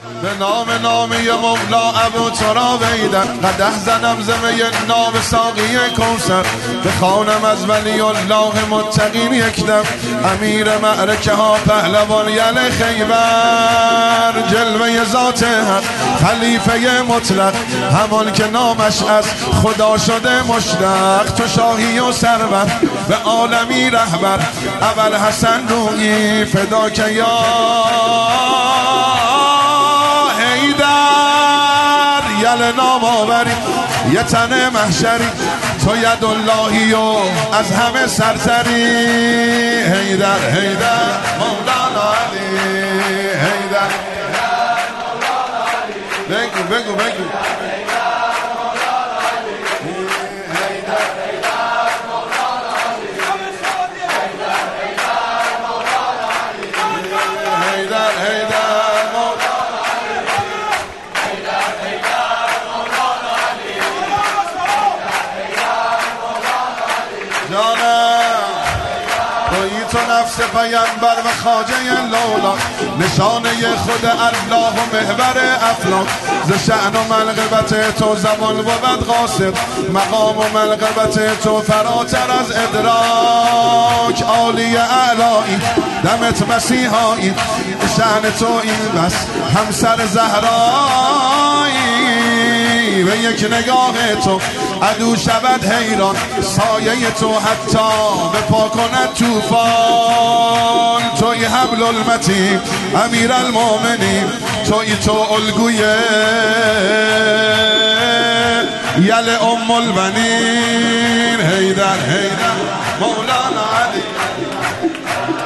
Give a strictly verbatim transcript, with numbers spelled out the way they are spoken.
به نام نامی مولا ابو تراب ایدن قدح زنم زمه ناب ساقی کوثر بخوانم از ولی الله متقین یکدم امیر معرکه ها پهلوان یل خیبر جلوه ذات حق خلیفه مطلق همان که نامش از خدا شده مشتق تو شاهی و سرور به عالمی رهبر اول حسن رویی فدا که یا یل نام آوری یه تن محشری تو ید اللهی و از همه سرسری حیدر حیدر مولانا علی حیدر بگو بگو بگو تو نفس پیمبر و خواجه لولا نشانه خود الله و محور افلاک ز شأن و ملغبت تو زمان بود قاصد مقام و ملغبت تو فراتر از ادراک عالی اعلایی دمت مسیحایی شأن تو این بس همسر زهرایی و یک نگاه تو عدو شود حیران سایه تو حتی به پا کند توفان توی حبل المتین امیر المومنین توی تو الگوی یل ام البنین حیدر حیدر مولانا علی